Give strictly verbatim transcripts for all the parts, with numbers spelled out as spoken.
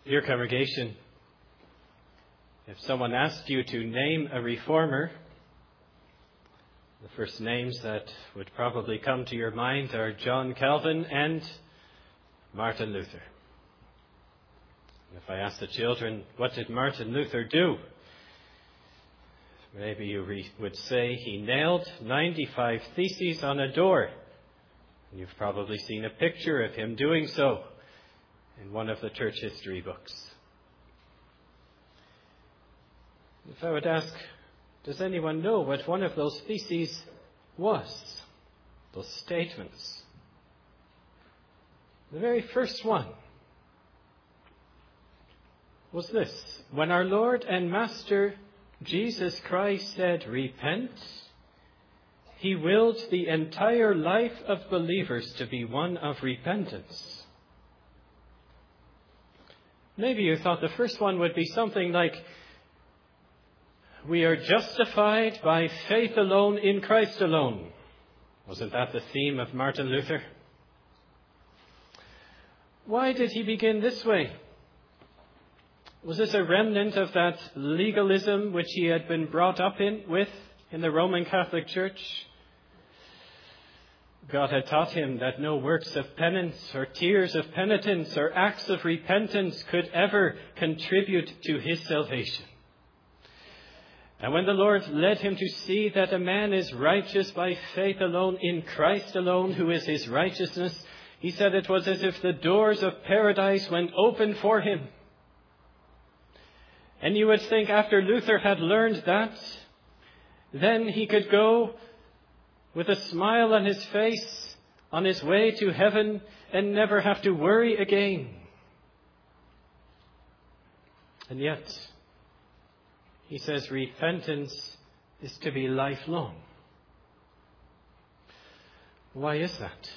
Dear congregation, if someone asked you to name a reformer, the first names that would probably come to your mind are John Calvin and Martin Luther. If I ask the children, what did Martin Luther do? Maybe you re- would say he nailed ninety-five theses on a door. You've probably seen a picture of him doing so in one of the church history books. If I would ask, does anyone know what one of those theses was? Those statements. The very first one was this: when our Lord and Master Jesus Christ said, "Repent," he willed the entire life of believers to be one of repentance. Maybe you thought the first one would be something like, we are justified by faith alone in Christ alone. Wasn't that the theme of Martin Luther? Why did he begin this way? Was this a remnant of that legalism which he had been brought up in with in the Roman Catholic Church? God had taught him that no works of penance or tears of penitence or acts of repentance could ever contribute to his salvation. And when the Lord led him to see that a man is righteous by faith alone in Christ alone, who is his righteousness, he said it was as if the doors of paradise went open for him. And you would think after Luther had learned that, then he could go with a smile on his face on his way to heaven and never have to worry again. And yet, he says repentance is to be lifelong. Why is that?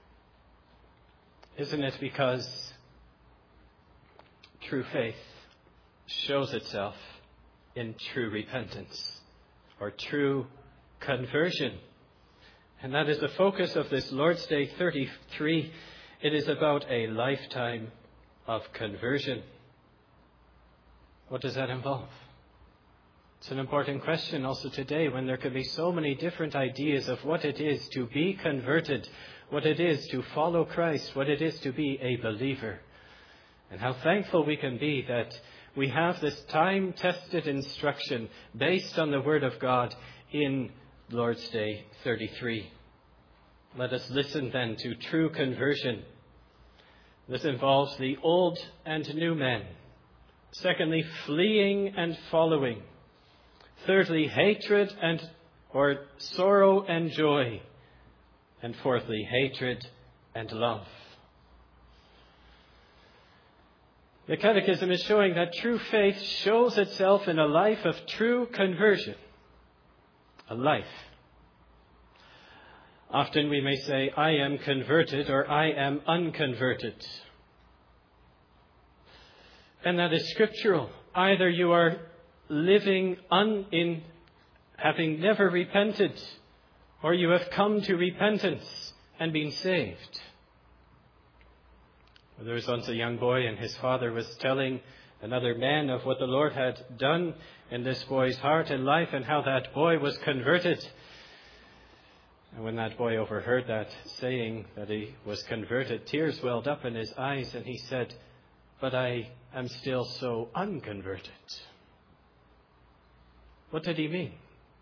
Isn't it because true faith shows itself in true repentance or true conversion? And that is the focus of this Lord's Day thirty-three. It is about a lifetime of conversion. What does that involve? It's an important question also today, when there can be so many different ideas of what it is to be converted, what it is to follow Christ, what it is to be a believer. And how thankful we can be that we have this time-tested instruction based on the Word of God in Lord's Day thirty-three. Let us listen then to true conversion. This involves the old and new men. Secondly, fleeing and following. Thirdly, hatred and or sorrow and joy. And fourthly, hatred and love. The Catechism is showing that true faith shows itself in a life of true conversion. A life. Often we may say, I am converted or I am unconverted. And that is scriptural. Either you are living un, in having never repented, or you have come to repentance and been saved. There was once a young boy, and his father was telling another man of what the Lord had done in this boy's heart and life, and how that boy was converted. And when that boy overheard that saying that he was converted, tears welled up in his eyes, and he said, "But I am still so unconverted." What did he mean?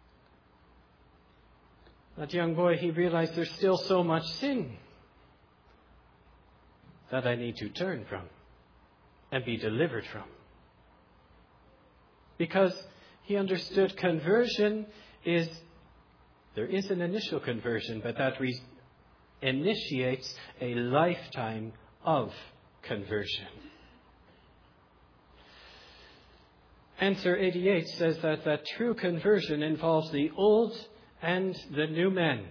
That young boy, he realized there's still so much sin that I need to turn from and be delivered from. Because he understood conversion is, there is an initial conversion, but that re- initiates a lifetime of conversion. Answer eighty-eight says that that true conversion involves the old and the new man.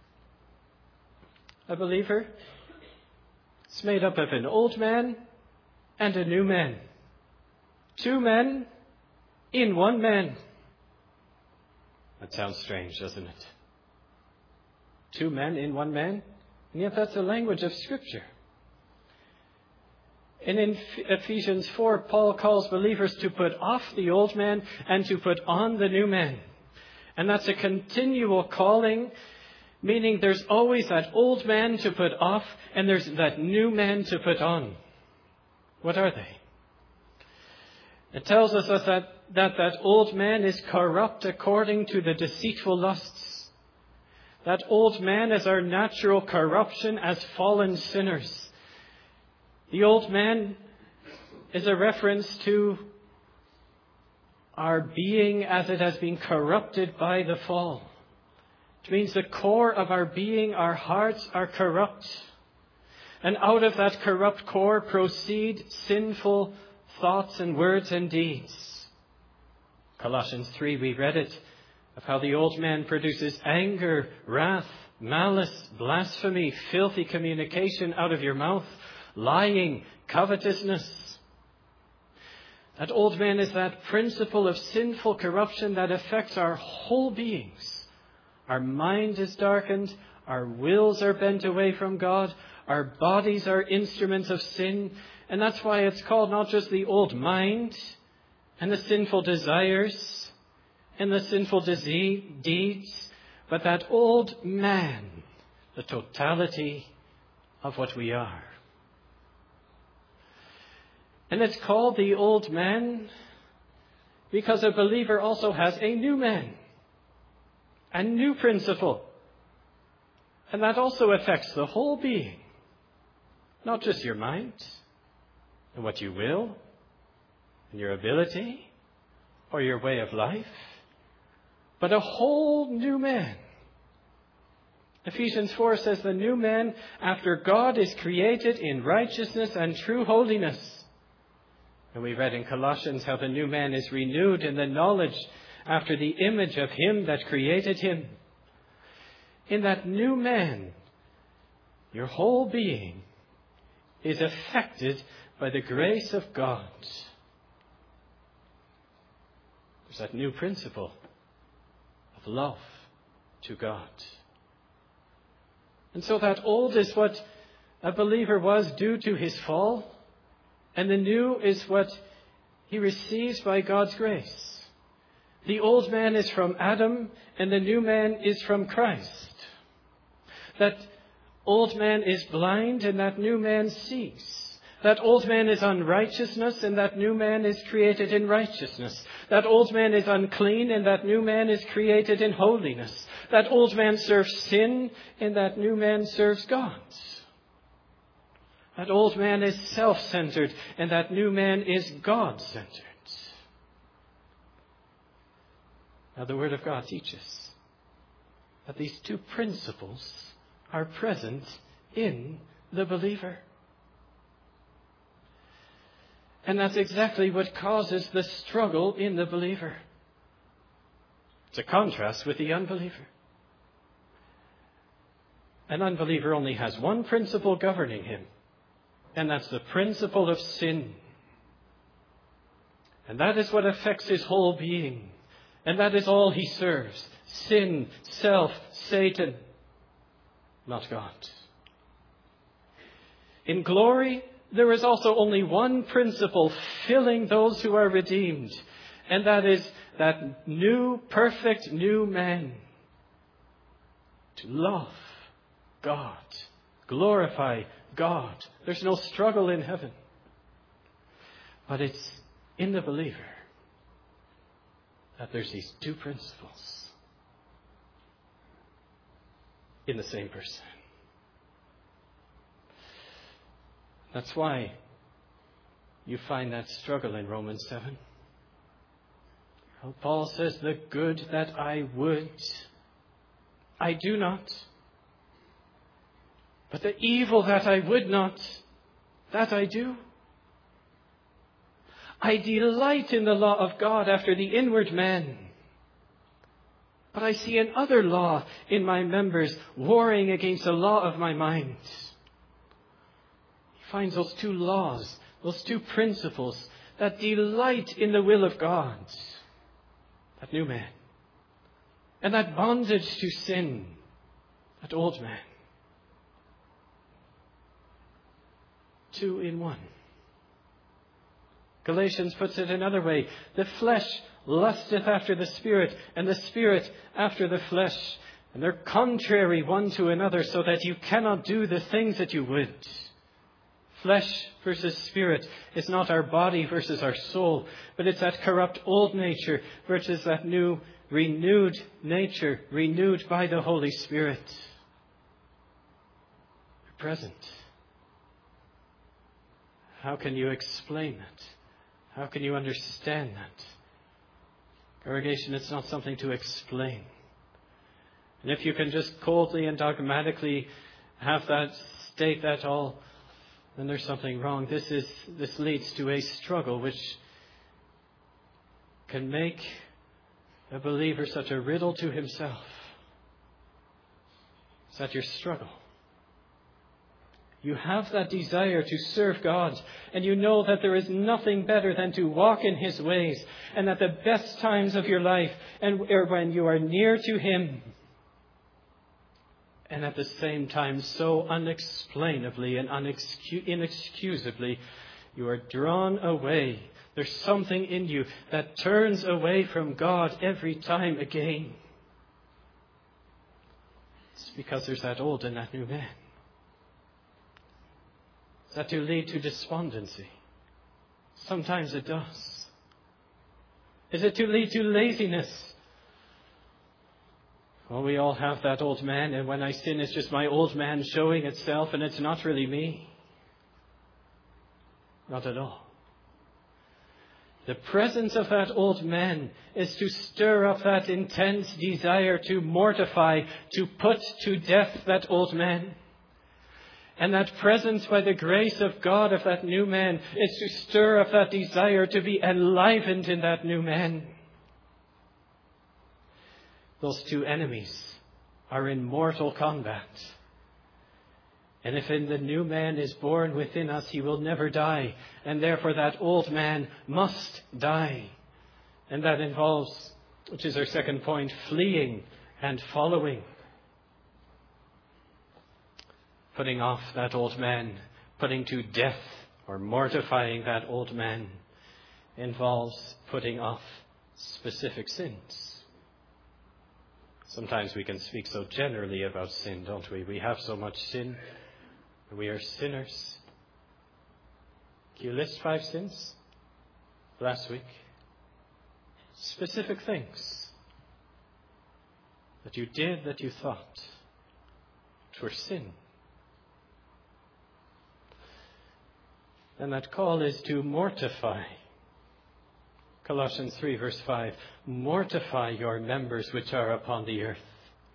A believer, it's made up of an old man and a new man. Two men in one man. That sounds strange, doesn't it? Two men in one man? And yet that's the language of Scripture. And in Ephesians four, Paul calls believers to put off the old man and to put on the new man. And that's a continual calling, meaning there's always that old man to put off and there's that new man to put on. What are they? It tells us that that, that old man is corrupt according to the deceitful lusts. That old man is our natural corruption as fallen sinners. The old man is a reference to our being as it has been corrupted by the fall. It means the core of our being, our hearts are corrupt. And out of that corrupt core proceed sinful thoughts and words and deeds. Colossians three, we read it, of how the old man produces anger, wrath, malice, blasphemy, filthy communication out of your mouth, lying, covetousness. That old man is that principle of sinful corruption that affects our whole beings. Our mind is darkened, our wills are bent away from God, our bodies are instruments of sin, and that's why it's called not just the old mind and the sinful desires and the sinful disease, deeds, but that old man, the totality of what we are. And it's called the old man because a believer also has a new man, a new principle. And that also affects the whole being, not just your mind and what you will and your ability or your way of life, but a whole new man. Ephesians four says the new man after God is created in righteousness and true holiness. And we read in Colossians how the new man is renewed in the knowledge after the image of him that created him. In that new man, your whole being is affected by the grace of God. There's that new principle of love to God. And so that old is what a believer was due to his fall. And the new is what he receives by God's grace. The old man is from Adam and the new man is from Christ. That old man is blind and that new man sees. That old man is unrighteousness and that new man is created in righteousness. That old man is unclean and that new man is created in holiness. That old man serves sin and that new man serves God. That old man is self-centered and that new man is God-centered. Now the Word of God teaches that these two principles are present in the believer. And that's exactly what causes the struggle in the believer. It's a contrast with the unbeliever. An unbeliever only has one principle governing him. And that's the principle of sin. And that is what affects his whole being. And that is all he serves. Sin, self, Satan, not God. In glory, there is also only one principle filling those who are redeemed. And that is that new, perfect new man. To love God. Glorify God. There's no struggle in heaven. But it's in the believer that there's these two principles in the same person. That's why you find that struggle in Romans seven. Well, Paul says, the good that I would, I do not. But the evil that I would not, that I do. I delight in the law of God after the inward man. But I see another law in my members warring against the law of my mind. He finds those two laws, those two principles that delight in the will of God. That new man. And that bondage to sin. That old man. Two in one. Galatians puts it another way. The flesh lusteth after the Spirit, and the Spirit after the flesh. And they're contrary one to another, so that you cannot do the things that you would. Flesh versus spirit is not our body versus our soul, but it's that corrupt old nature versus that new, renewed nature, renewed by the Holy Spirit. They're present. How can you explain that? How can you understand that? Congregation, it's not something to explain. And if you can just coldly and dogmatically have that, state that all, then there's something wrong. This is this leads to a struggle which can make a believer such a riddle to himself. Is that your struggle? You have that desire to serve God, and you know that there is nothing better than to walk in His ways, and that the best times of your life and are when you are near to Him. And at the same time, so unexplainably and unexcu- inexcusably, you are drawn away. There's something in you that turns away from God every time again. It's because there's that old and that new man. Is that to lead to despondency? Sometimes it does. Is it to lead to laziness? Well, we all have that old man, and when I sin, it's just my old man showing itself, and it's not really me. Not at all. The presence of that old man is to stir up that intense desire to mortify, to put to death that old man. And that presence by the grace of God of that new man is to stir up that desire to be enlivened in that new man. Those two enemies are in mortal combat. And if in the new man is born within us, he will never die. And therefore that old man must die. And that involves, which is our second point, fleeing and following. Putting off that old man, putting to death or mortifying that old man involves putting off specific sins. Sometimes we can speak so generally about sin, don't we? We have so much sin. We are sinners. Can you list five sins last week? Specific things that you did, that you thought, which were sin. And that call is to mortify. Colossians three verse five, mortify your members which are upon the earth.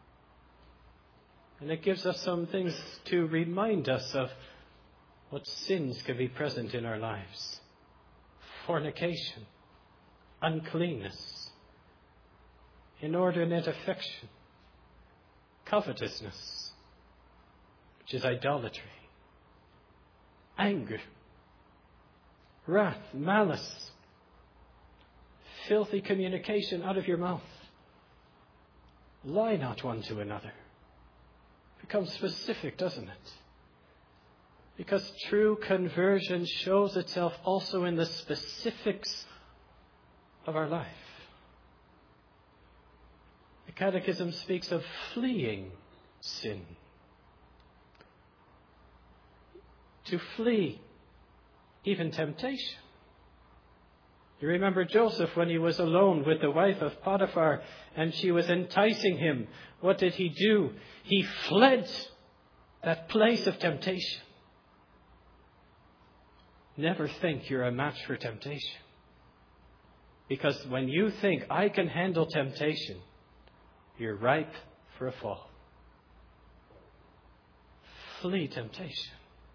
And it gives us some things to remind us of what sins can be present in our lives. Fornication, uncleanness, inordinate affection, covetousness, which is idolatry, anger, wrath, malice, filthy communication out of your mouth. Lie not one to another. Becomes specific, doesn't it? Because true conversion shows itself also in the specifics of our life. The Catechism speaks of fleeing sin. To flee even temptation. You remember Joseph when he was alone with the wife of Potiphar and she was enticing him. What did he do? He fled that place of temptation. Never think you're a match for temptation. Because when you think, I can handle temptation, you're ripe for a fall. Flee temptation.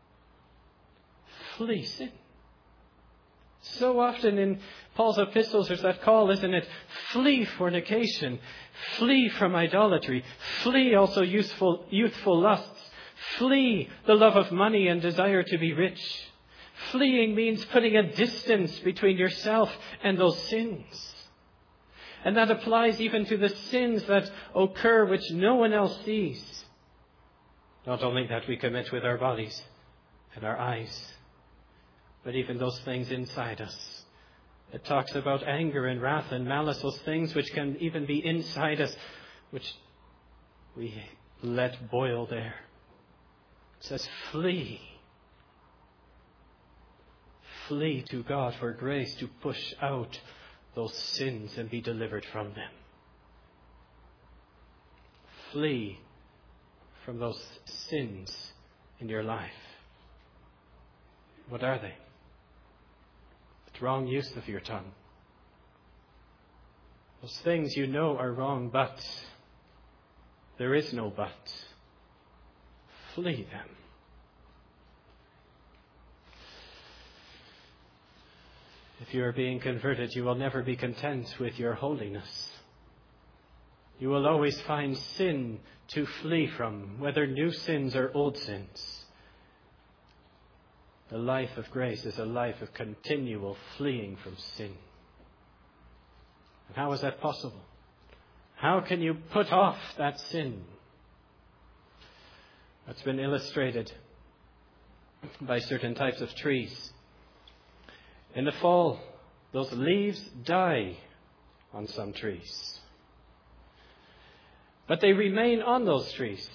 Flee sin. So often in Paul's epistles there's that call, isn't it? Flee fornication. Flee from idolatry. Flee also youthful, youthful lusts. Flee the love of money and desire to be rich. Fleeing means putting a distance between yourself and those sins. And that applies even to the sins that occur which no one else sees. Not only that we commit with our bodies and our eyes, but even those things inside us It talks about anger and wrath and malice, those things which can even be inside us, which we let boil there. It says, flee. Flee to God for grace to push out those sins and be delivered from them. Flee from those sins in your life. What are they? The wrong use of your tongue. Those things you know are wrong, but there is no but. Flee them. If you are being converted, you will never be content with your holiness. You will always find sin to flee from, whether new sins or old sins. The life of grace is a life of continual fleeing from sin. And how is that possible? How can you put off that sin? That's been illustrated by certain types of trees. In the fall, those leaves die on some trees. But they remain on those trees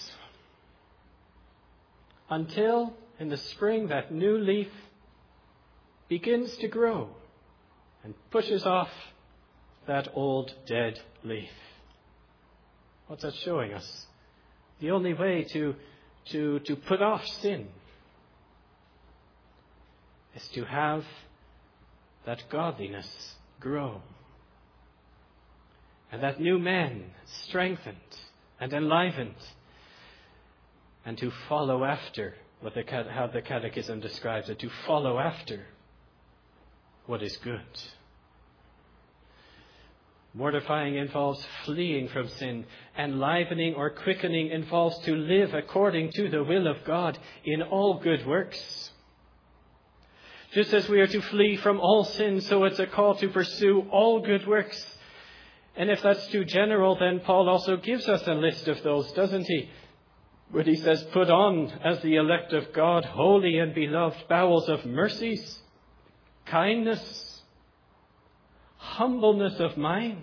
until in the spring that new leaf begins to grow and pushes off that old dead leaf. What's that showing us? The only way to, to, to put off sin is to have that godliness grow. And that new man strengthened and enlivened. And to follow after what the, how the Catechism describes it, to follow after what is good. Mortifying involves fleeing from sin. Enlivening or quickening involves to live according to the will of God in all good works. Just as we are to flee from all sin, so it's a call to pursue all good works. And if that's too general, then Paul also gives us a list of those, doesn't he? Where he says, put on as the elect of God, holy and beloved, bowels of mercies, kindness, humbleness of mind,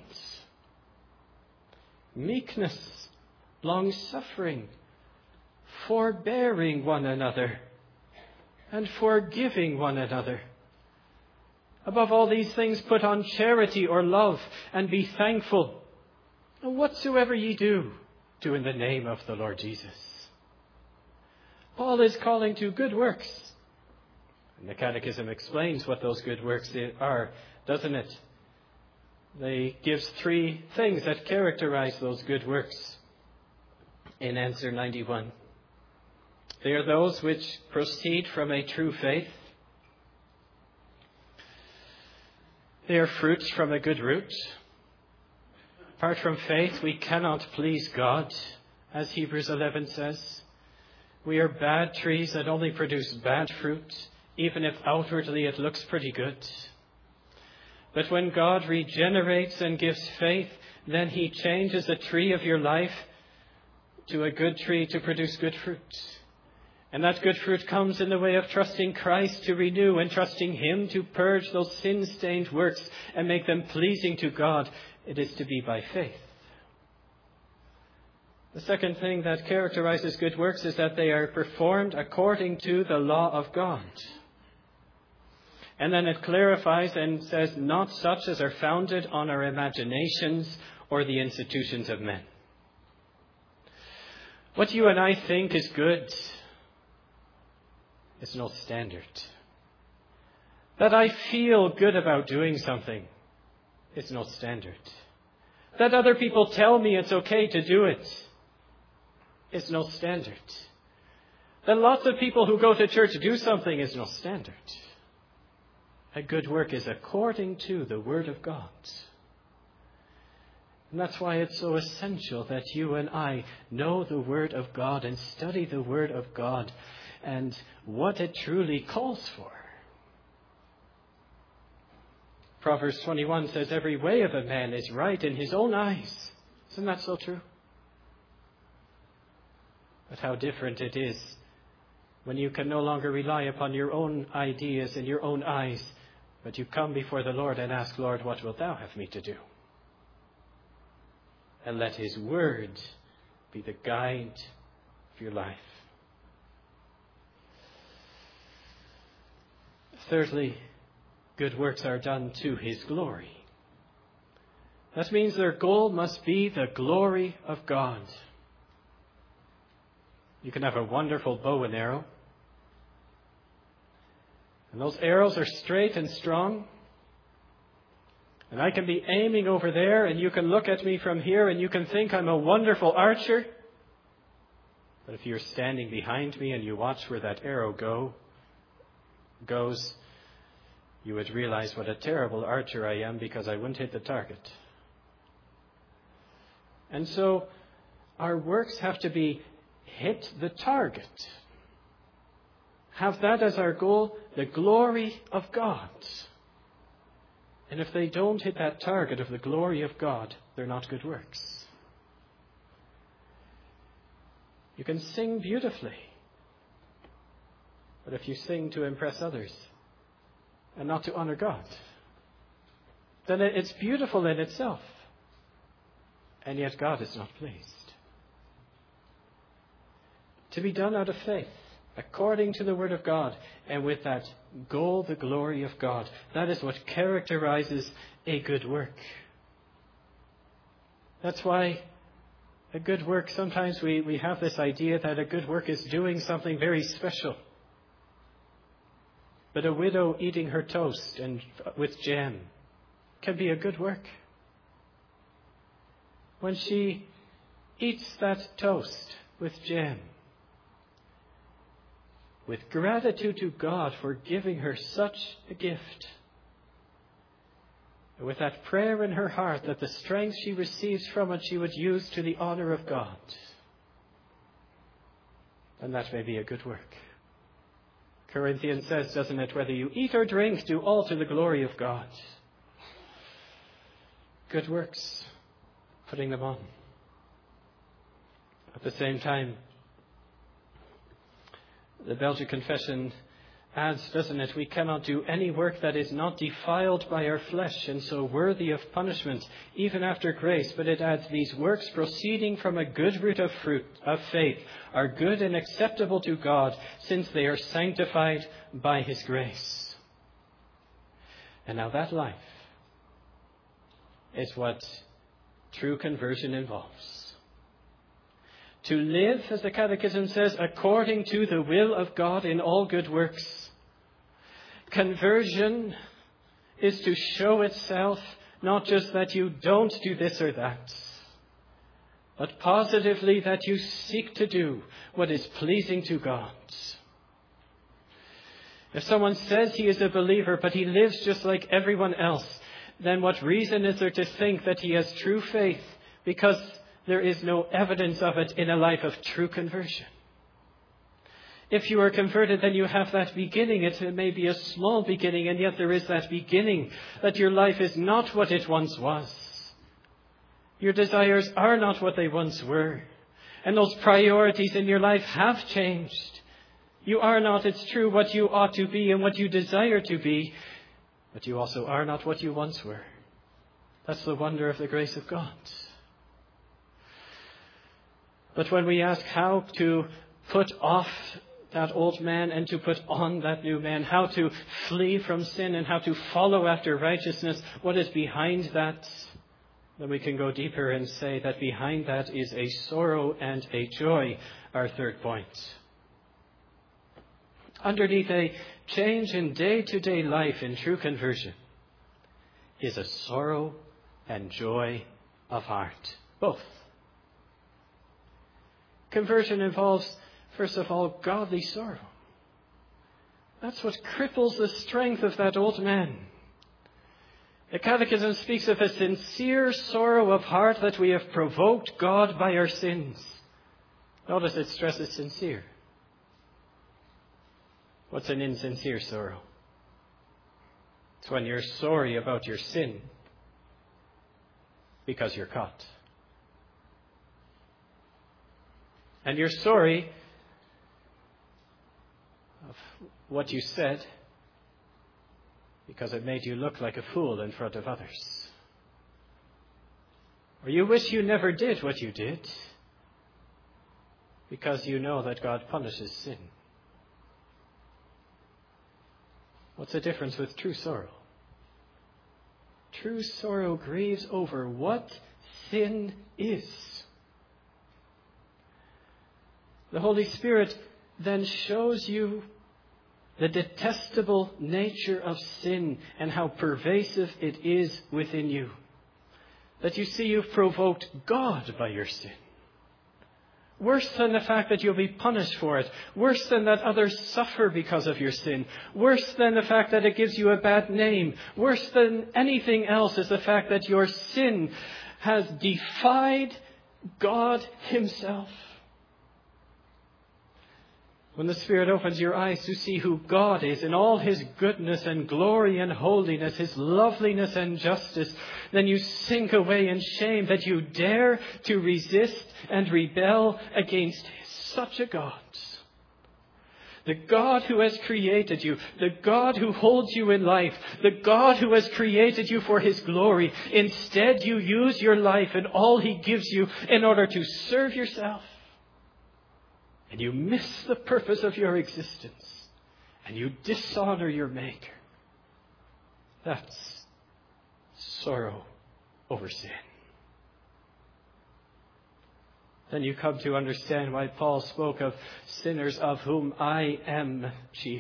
meekness, long-suffering, forbearing one another, and forgiving one another. Above all these things, put on charity or love, and be thankful. And whatsoever ye do, do in the name of the Lord Jesus. Paul is calling to good works. And the Catechism explains what those good works are, doesn't it? They gives three things that characterize those good works in answer ninety-one. They are those which proceed from a true faith. They are fruits from a good root. Apart from faith, we cannot please God, as Hebrews eleven says. We are bad trees that only produce bad fruit, even if outwardly it looks pretty good. But when God regenerates and gives faith, then He changes the tree of your life to a good tree to produce good fruit. And that good fruit comes in the way of trusting Christ to renew and trusting Him to purge those sin-stained works and make them pleasing to God. It is to be by faith. The second thing that characterizes good works is that they are performed according to the law of God. And then it clarifies and says, not such as are founded on our imaginations or the institutions of men. What you and I think is good is no standard. That I feel good about doing something is no standard. That other people tell me it's okay to do it is no standard. That lots of people who go to church do something is no standard. A good work is according to the Word of God. And that's why it's so essential that you and I know the Word of God and study the Word of God and what it truly calls for. Proverbs twenty-one says, every way of a man is right in his own eyes. Isn't that so true? But how different it is when you can no longer rely upon your own ideas and your own eyes, But you come before the Lord and ask, Lord, what wilt thou have me to do? And let his word be the guide of your life. Thirdly, good works are done to his glory. That means their goal must be the glory of God. You can have a wonderful bow and arrow. And those arrows are straight and strong. And I can be aiming over there, and you can look at me from here, and you can think I'm a wonderful archer. But if you're standing behind me and you watch where that arrow go, goes, you would realize what a terrible archer I am, because I wouldn't hit the target. And so our works have to be hit the target. Have that as our goal, the glory of God. And if they don't hit that target of the glory of God, they're not good works. You can sing beautifully, but if you sing to impress others and not to honor God, then it's beautiful in itself, and yet God is not pleased. To be done out of faith, according to the Word of God, and with that goal, the glory of God. That is what characterizes a good work. That's why a good work, sometimes we, we have this idea that a good work is doing something very special. But a widow eating her toast and with jam can be a good work. When she eats that toast with jam, with gratitude to God for giving her such a gift, and with that prayer in her heart that the strength she receives from it she would use to the honor of God, then that may be a good work. Corinthians says, doesn't it, whether you eat or drink, do all to the glory of God. Good works, putting them on. At the same time, the Belgian Confession adds, doesn't it, we cannot do any work that is not defiled by our flesh and so worthy of punishment, even after grace. But it adds, these works proceeding from a good root of fruit of faith are good and acceptable to God, since they are sanctified by his grace. And now that life is what true conversion involves. To live, as the Catechism says, according to the will of God in all good works. Conversion is to show itself not just that you don't do this or that, but positively that you seek to do what is pleasing to God. If someone says he is a believer, but he lives just like everyone else, then what reason is there to think that he has true faith? Because there is no evidence of it in a life of true conversion. If you are converted, then you have that beginning. It may be a small beginning, and yet there is that beginning that your life is not what it once was. Your desires are not what they once were. And those priorities in your life have changed. You are not, it's true, what you ought to be and what you desire to be, but you also are not what you once were. That's the wonder of the grace of God. But when we ask how to put off that old man and to put on that new man, how to flee from sin and how to follow after righteousness, what is behind that? Then we can go deeper and say that behind that is a sorrow and a joy, our third point. Underneath a change in day-to-day life in true conversion is a sorrow and joy of heart, both. Conversion involves, first of all, godly sorrow. That's what cripples the strength of that old man. The Catechism speaks of a sincere sorrow of heart that we have provoked God by our sins. Notice it stresses sincere. What's an insincere sorrow? It's when you're sorry about your sin because you're caught. And you're sorry of what you said because it made you look like a fool in front of others. Or you wish you never did what you did because you know that God punishes sin. What's the difference with true sorrow? True sorrow grieves over what sin is. The Holy Spirit then shows you the detestable nature of sin and how pervasive it is within you. That you see you've provoked God by your sin. Worse than the fact that you'll be punished for it. Worse than that others suffer because of your sin. Worse than the fact that it gives you a bad name. Worse than anything else is the fact that your sin has defied God Himself. When the Spirit opens your eyes to see who God is in all His goodness and glory and holiness, His loveliness and justice, then you sink away in shame that you dare to resist and rebel against such a God. The God who has created you, the God who holds you in life, the God who has created you for His glory. Instead, you use your life and all He gives you in order to serve yourself. And you miss the purpose of your existence. And you dishonor your Maker. That's sorrow over sin. Then you come to understand why Paul spoke of sinners of whom I am chief.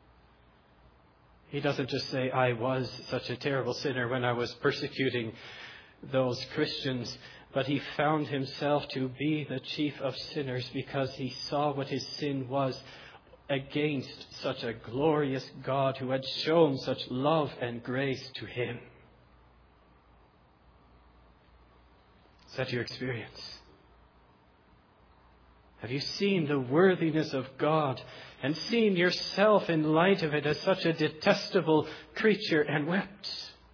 He doesn't just say, I was such a terrible sinner when I was persecuting those Christians, but he found himself to be the chief of sinners because he saw what his sin was against such a glorious God who had shown such love and grace to him. Is that your experience? Have you seen the worthiness of God and seen yourself in light of it as such a detestable creature and wept?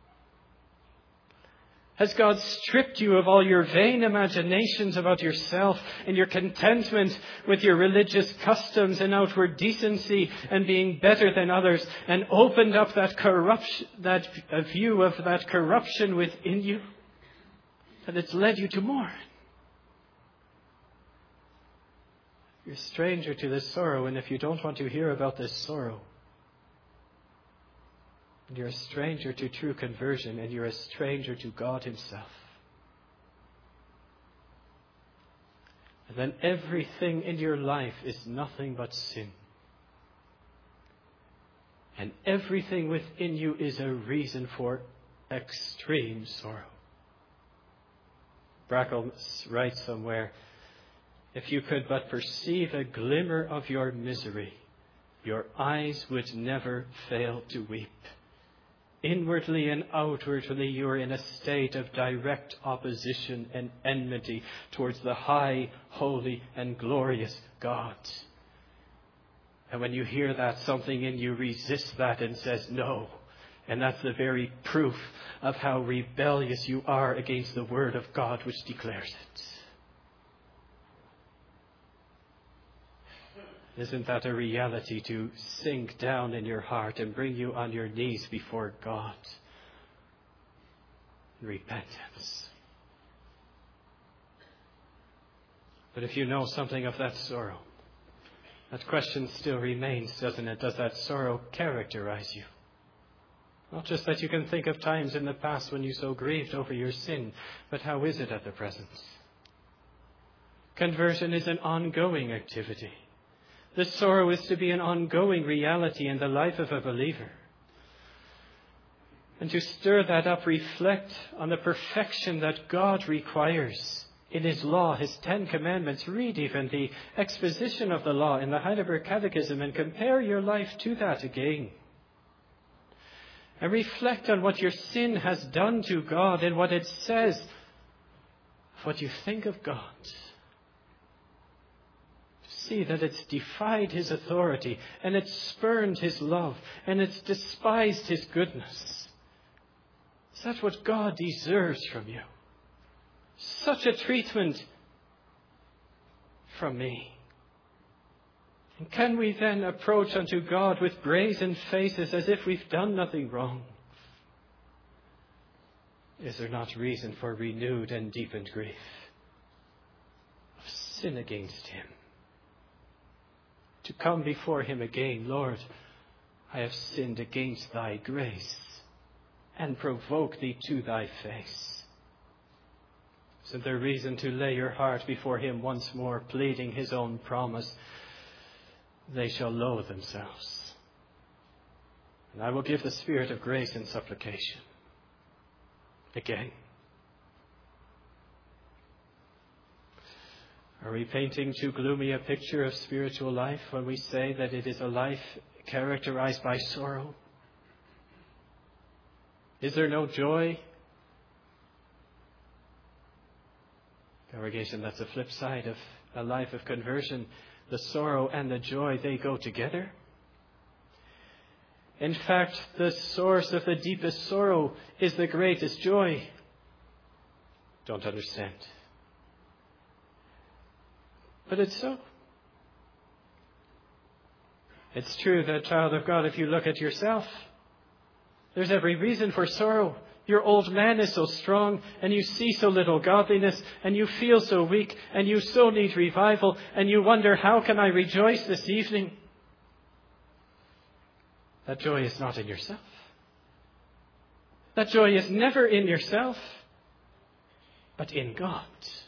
Has God stripped you of all your vain imaginations about yourself and your contentment with your religious customs and outward decency and being better than others, and opened up that corruption, that a view of that corruption within you, that it's led you to mourn? You're a stranger to this sorrow, and if you don't want to hear about this sorrow, you're a stranger to true conversion, and you're a stranger to God Himself. And then everything in your life is nothing but sin. And everything within you is a reason for extreme sorrow. Brackle writes somewhere, if you could but perceive a glimmer of your misery, your eyes would never fail to weep. Inwardly and outwardly, you are in a state of direct opposition and enmity towards the high, holy, and glorious God. And when you hear that, something in you resists that and says no. And that's the very proof of how rebellious you are against the Word of God which declares it. Isn't that a reality to sink down in your heart and bring you on your knees before God in repentance? But if you know something of that sorrow, that question still remains, doesn't it? Does that sorrow characterize you? Not just that you can think of times in the past when you so grieved over your sin, but how is it at the present? Conversion is an ongoing activity. This sorrow is to be an ongoing reality in the life of a believer. And to stir that up, reflect on the perfection that God requires in His law, His Ten Commandments. Read even the exposition of the law in the Heidelberg Catechism and compare your life to that again. And reflect on what your sin has done to God and what it says of what you think of God. See that it's defied His authority, and it's spurned His love, and it's despised His goodness. Is that what God deserves from you? Such a treatment from me. Can we then approach unto God with brazen faces as if we've done nothing wrong? Is there not reason for renewed and deepened grief of sin against him? To come before him again, Lord, I have sinned against thy grace and provoke thee to thy face. Isn't there reason to lay your heart before him once more, pleading his own promise? They shall loathe themselves. And I will give the spirit of grace and supplication. Again. Are we painting too gloomy a picture of spiritual life when we say that it is a life characterized by sorrow? Is there no joy? Congregation, that's the flip side of a life of conversion. The sorrow and the joy, they go together. In fact, the source of the deepest sorrow is the greatest joy. Don't understand. But it's so. It's true that, child of God, if you look at yourself, there's every reason for sorrow. Your old man is so strong, and you see so little godliness, and you feel so weak, and you so need revival, and you wonder, how can I rejoice this evening? That joy is not in yourself. That joy is never in yourself, but in God.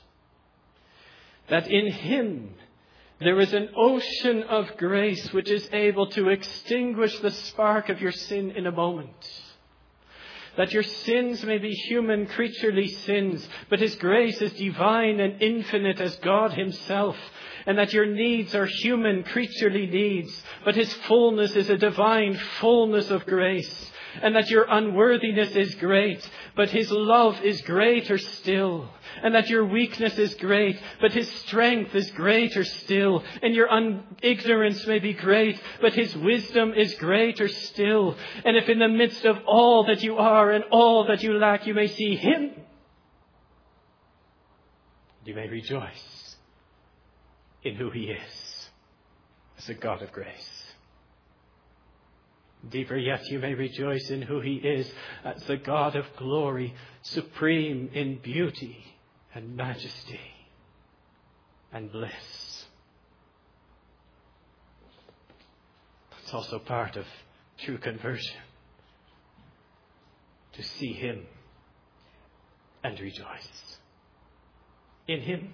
That in him there is an ocean of grace which is able to extinguish the spark of your sin in a moment. That your sins may be human, creaturely sins, but his grace is divine and infinite as God himself. And that your needs are human, creaturely needs, but his fullness is a divine fullness of grace. And that your unworthiness is great, but his love is greater still. And that your weakness is great, but his strength is greater still. And your un- ignorance may be great, but his wisdom is greater still. And if in the midst of all that you are and all that you lack, you may see him, you may rejoice in who he is as a God of grace. Deeper yet, you may rejoice in who he is as the God of glory, supreme in beauty and majesty and bliss. It's also part of true conversion, to see him and rejoice in him,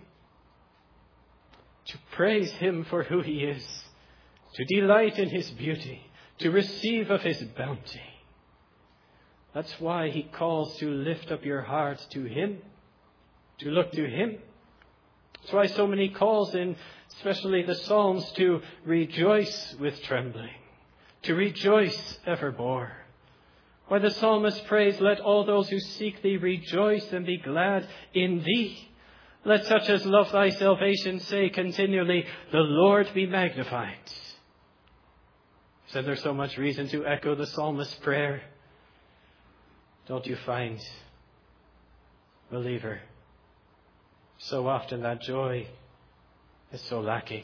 to praise him for who he is, to delight in his beauty, to receive of his bounty. That's why he calls to lift up your heart to him, to look to him. That's why so many calls in, especially the Psalms, to rejoice with trembling, to rejoice evermore. Why the psalmist prays, let all those who seek thee rejoice and be glad in thee. Let such as love thy salvation say continually, the Lord be magnified. Isn't there so much reason to echo the psalmist's prayer? Don't you find, believer, so often that joy is so lacking?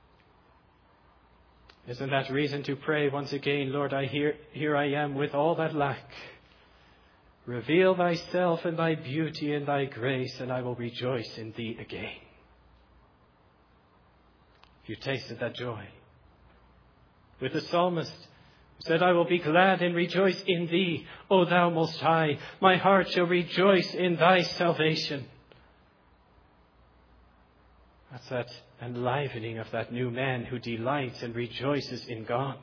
Isn't that reason to pray once again, Lord, I hear, here I am with all that lack. Reveal thyself and thy beauty and thy grace, and I will rejoice in thee again. You tasted that joy. With the psalmist who said, I will be glad and rejoice in thee, O thou most high. My heart shall rejoice in thy salvation. That's that enlivening of that new man who delights and rejoices in God.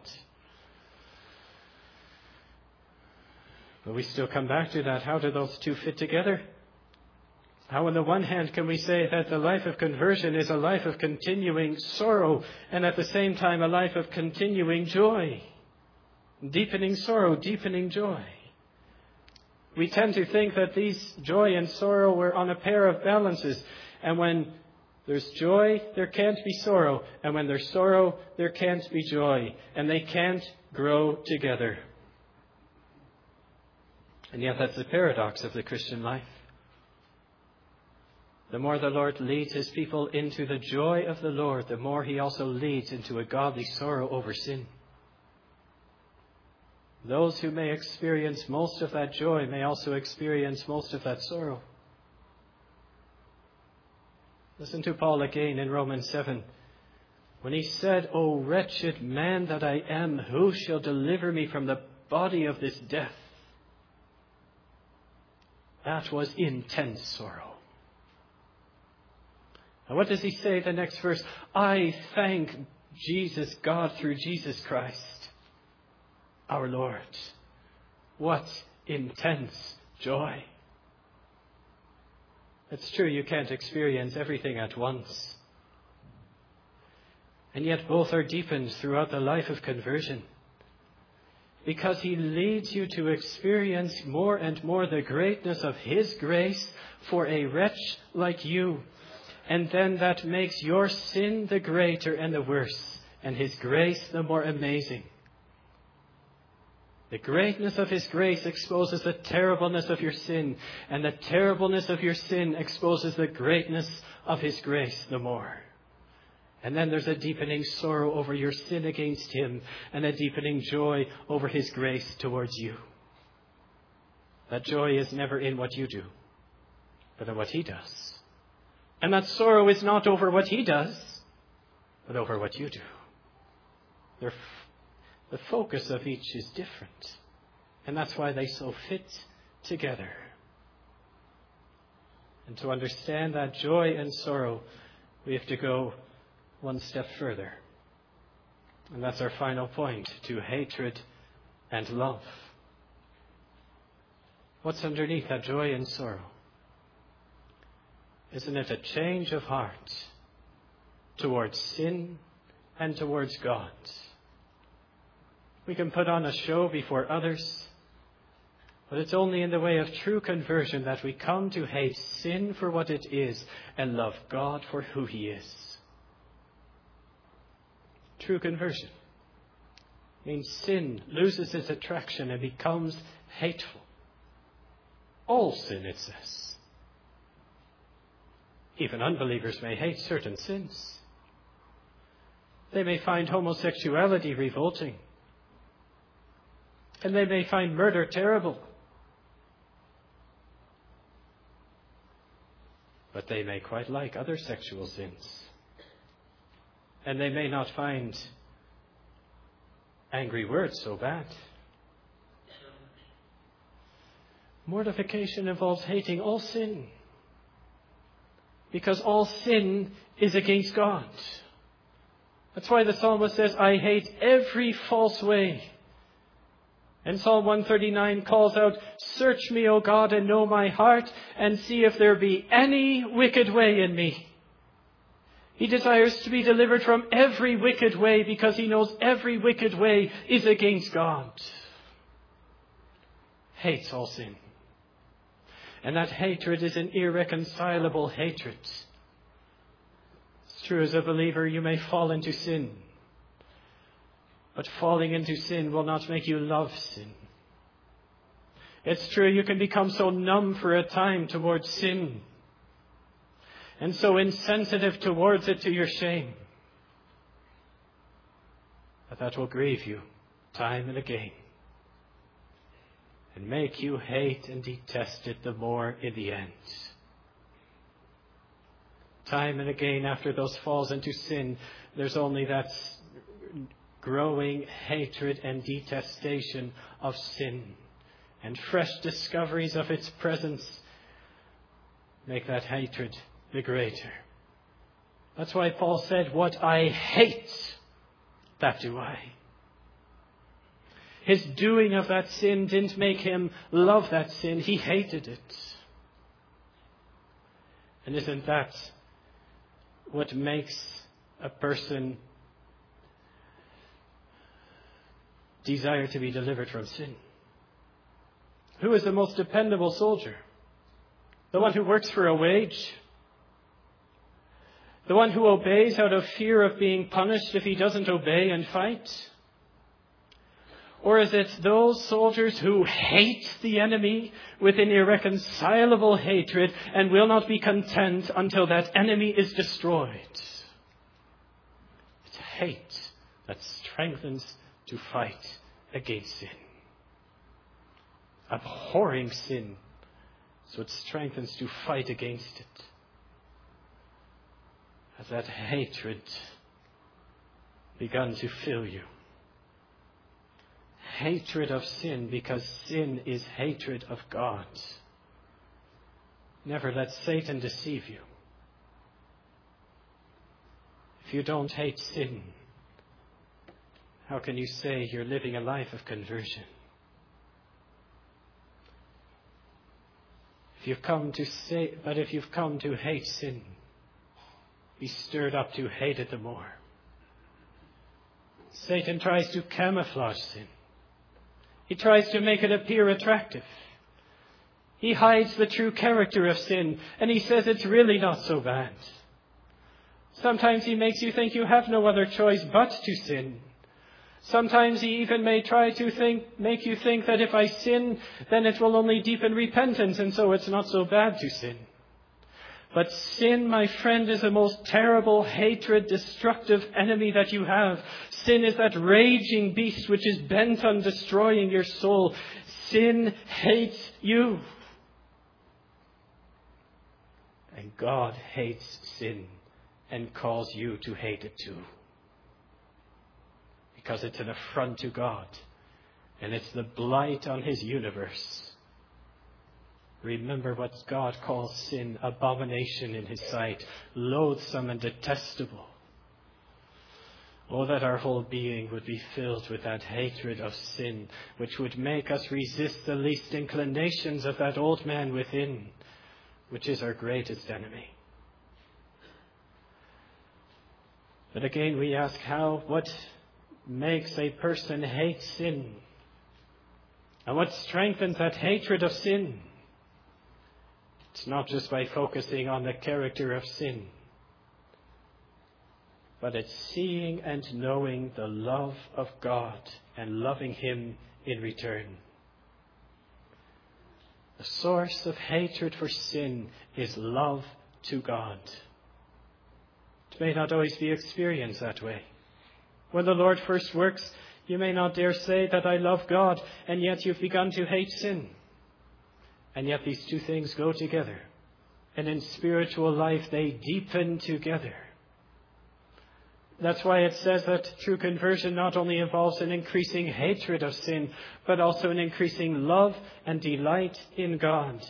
But we still come back to that. How do those two fit together? How on the one hand can we say that the life of conversion is a life of continuing sorrow and at the same time a life of continuing joy? Deepening sorrow, deepening joy. We tend to think that these joy and sorrow were on a pair of balances, and when there's joy, there can't be sorrow, and when there's sorrow, there can't be joy, and they can't grow together. And yet that's the paradox of the Christian life. The more the Lord leads his people into the joy of the Lord, the more he also leads into a godly sorrow over sin. Those who may experience most of that joy may also experience most of that sorrow. Listen to Paul again in Romans seven. When he said, "O wretched man that I am, who shall deliver me from the body of this death?" That was intense sorrow. And what does he say the next verse? "I thank Jesus, God, through Jesus Christ, our Lord." What intense joy. It's true, you can't experience everything at once. And yet both are deepened throughout the life of conversion. Because he leads you to experience more and more the greatness of his grace for a wretch like you. And then that makes your sin the greater and the worse, and his grace the more amazing. The greatness of his grace exposes the terribleness of your sin, and the terribleness of your sin exposes the greatness of his grace the more. And then there's a deepening sorrow over your sin against him, and a deepening joy over his grace towards you. That joy is never in what you do, but in what he does. And that sorrow is not over what he does, but over what you do. They're The focus of each is different. And that's why they so fit together. And to understand that joy and sorrow, we have to go one step further. And that's our final point, to hatred and love. What's underneath that joy and sorrow? Isn't it a change of heart towards sin and towards God? We can put on a show before others, but it's only in the way of true conversion that we come to hate sin for what it is and love God for who he is. True conversion means sin loses its attraction and becomes hateful. All sin, it says. Even unbelievers may hate certain sins. They may find homosexuality revolting. And they may find murder terrible. But they may quite like other sexual sins. And they may not find angry words so bad. Mortification involves hating all sin. Because all sin is against God. That's why the psalmist says, "I hate every false way." And Psalm one thirty-nine calls out, "Search me, O God, and know my heart, and see if there be any wicked way in me." He desires to be delivered from every wicked way because he knows every wicked way is against God. Hates all sin. And that hatred is an irreconcilable hatred. It's true, as a believer, you may fall into sin. But falling into sin will not make you love sin. It's true, you can become so numb for a time towards sin, and so insensitive towards it to your shame, that that will grieve you time and again, and make you hate and detest it the more in the end. Time and again, after those falls into sin, there's only that growing hatred and detestation of sin, and fresh discoveries of its presence make that hatred the greater. That's why Paul said, "What I hate, that do I." His doing of that sin didn't make him love that sin. He hated it. And isn't that what makes a person desire to be delivered from sin? Who is the most dependable soldier? The one who works for a wage? The one who obeys out of fear of being punished if he doesn't obey and fight? Or is it those soldiers who hate the enemy with an irreconcilable hatred and will not be content until that enemy is destroyed? It's hate that strengthens to fight against sin. Abhorring sin, so it strengthens to fight against it. Has that hatred begun to fill you? Hatred of sin, because sin is hatred of God. Never let Satan deceive you. If you don't hate sin, how can you say you're living a life of conversion? If you've come to say, but if you've come to hate sin, be stirred up to hate it the more. Satan tries to camouflage sin. He tries to make it appear attractive. He hides the true character of sin, and he says it's really not so bad. Sometimes he makes you think you have no other choice but to sin. Sometimes he even may try to think, make you think that if I sin, then it will only deepen repentance, and so it's not so bad to sin. But sin, my friend, is the most terrible, hatred, destructive enemy that you have. Sin is that raging beast which is bent on destroying your soul. Sin hates you. And God hates sin and calls you to hate it too. Because it's an affront to God. And it's the blight on His universe. Remember what God calls sin, abomination in His sight, loathsome and detestable. Oh, that our whole being would be filled with that hatred of sin, which would make us resist the least inclinations of that old man within, which is our greatest enemy. But again we ask how, what makes a person hate sin? And what strengthens that hatred of sin? It's not just by focusing on the character of sin, but it's seeing and knowing the love of God and loving Him in return. The source of hatred for sin is love to God. It may not always be experienced that way. When the Lord first works, you may not dare say that I love God, and yet you've begun to hate sin. And yet these two things go together. And in spiritual life, they deepen together. That's why it says that true conversion not only involves an increasing hatred of sin, but also an increasing love and delight in God.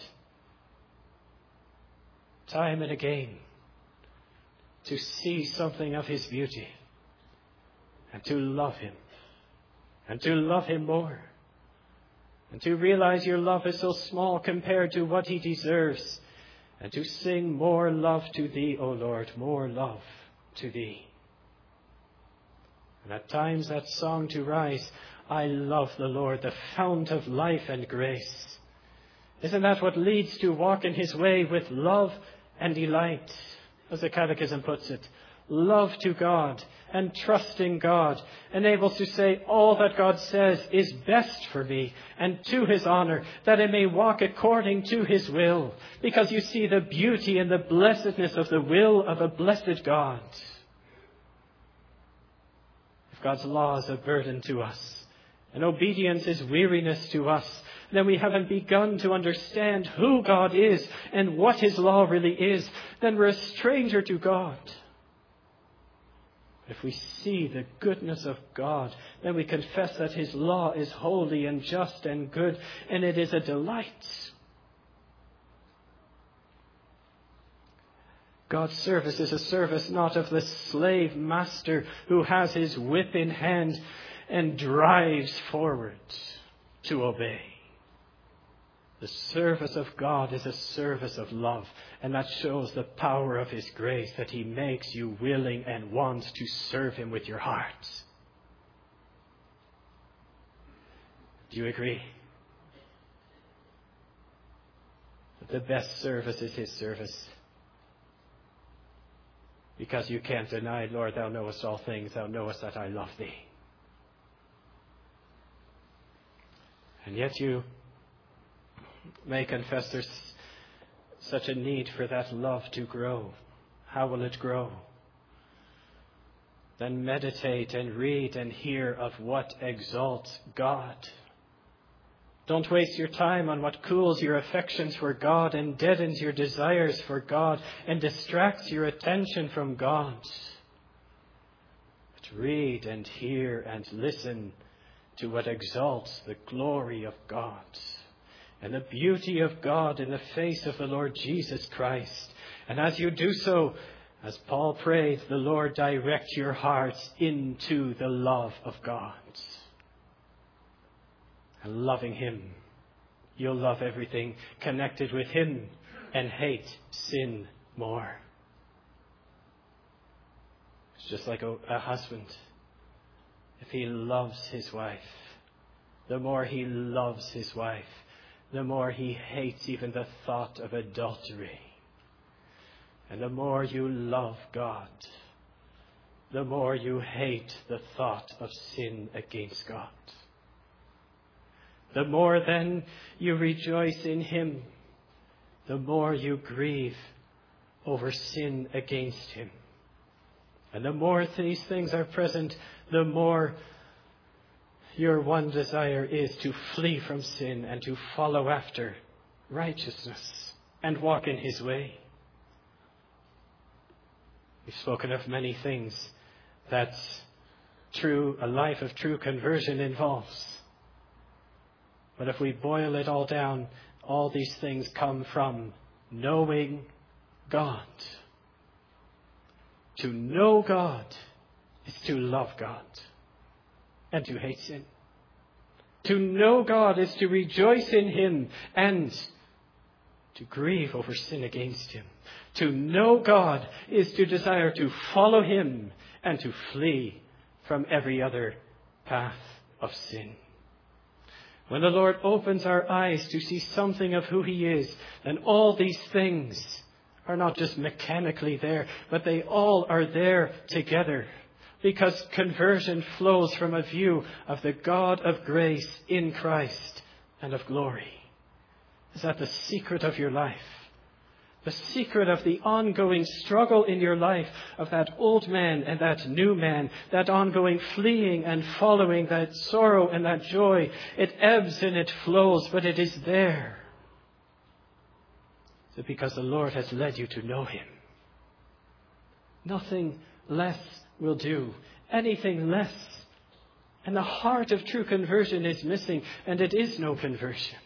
Time and again, to see something of His beauty, and to love Him, and to love Him more. And to realize your love is so small compared to what He deserves. And to sing more love to Thee, O Lord, more love to Thee. And at times that song to rise, I love the Lord, the fount of life and grace. Isn't that what leads to walk in His way with love and delight? As the Catechism puts it, love to God and trust in God enables to say all that God says is best for me and to His honor, that I may walk according to His will, because you see the beauty and the blessedness of the will of a blessed God. If God's law is a burden to us and obedience is weariness to us, then we haven't begun to understand who God is and what His law really is. Then we're a stranger to God. If we see the goodness of God, then we confess that His law is holy and just and good, and it is a delight. God's service is a service not of the slave master who has his whip in hand and drives forward to obey. The service of God is a service of love, and that shows the power of His grace, that He makes you willing and wants to serve Him with your heart. Do you agree? That the best service is His service? Because you can't deny, Lord, Thou knowest all things, Thou knowest that I love Thee. And yet you may confess there's such a need for that love to grow. How will it grow? Then meditate and read and hear of what exalts God. Don't waste your time on what cools your affections for God and deadens your desires for God and distracts your attention from God. But read and hear and listen to what exalts the glory of God and the beauty of God in the face of the Lord Jesus Christ. And as you do so, as Paul prayed, the Lord direct your hearts into the love of God. And loving Him, you'll love everything connected with Him and hate sin more. It's just like a, a husband. If he loves his wife, the more he loves his wife, the more he hates even the thought of adultery. And the more you love God, the more you hate the thought of sin against God. The more then you rejoice in Him, the more you grieve over sin against Him. And the more these things are present, the more your one desire is to flee from sin and to follow after righteousness and walk in His way. We've spoken of many things that true, a life of true conversion involves. But if we boil it all down, all these things come from knowing God. To know God is to love God and to hate sin. To know God is to rejoice in Him and to grieve over sin against Him. To know God is to desire to follow Him and to flee from every other path of sin. When the Lord opens our eyes to see something of who He is, then all these things are not just mechanically there, but they all are there together. Because conversion flows from a view of the God of grace in Christ and of glory. Is that the secret of your life? The secret of the ongoing struggle in your life of that old man and that new man, that ongoing fleeing and following, that sorrow and that joy. It ebbs and it flows, but it is there. Is it because the Lord has led you to know Him? Nothing less will do. Anything less. And the heart of true conversion is missing, and it is no conversion.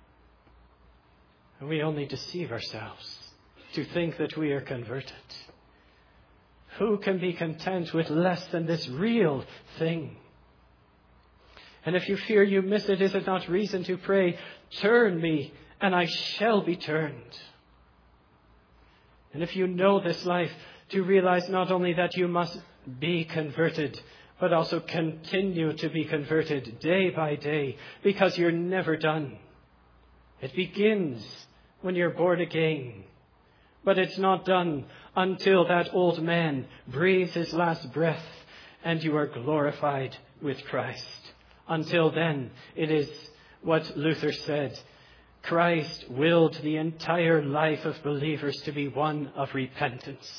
And we only deceive ourselves to think that we are converted. Who can be content with less than this real thing? And if you fear you miss it, is it not reason to pray, turn me and I shall be turned? And if you know this life, to realize not only that you must be converted, but also continue to be converted day by day, because you're never done. It begins when you're born again. But it's not done until that old man breathes his last breath and you are glorified with Christ. Until then, it is what Luther said. Christ willed the entire life of believers to be one of repentance.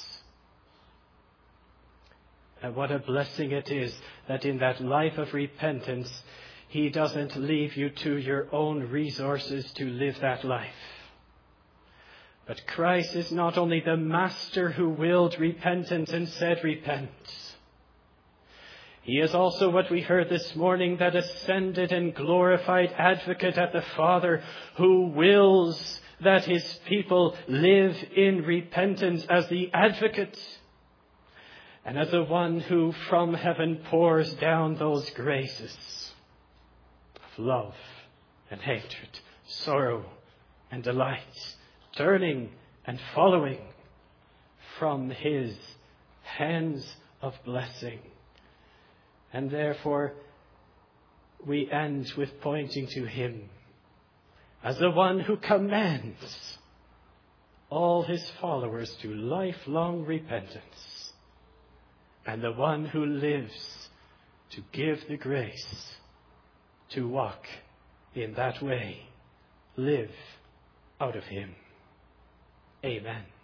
And what a blessing it is that in that life of repentance, He doesn't leave you to your own resources to live that life. But Christ is not only the Master who willed repentance and said, repent. He is also what we heard this morning, that ascended and glorified advocate at the Father, who wills that His people live in repentance as the advocate and as the one who from heaven pours down those graces of love and hatred, sorrow and delight, turning and following from His hands of blessing. And therefore, we end with pointing to Him as the one who commands all His followers to lifelong repentance, and the one who lives to give the grace to walk in that way live out of him. Amen.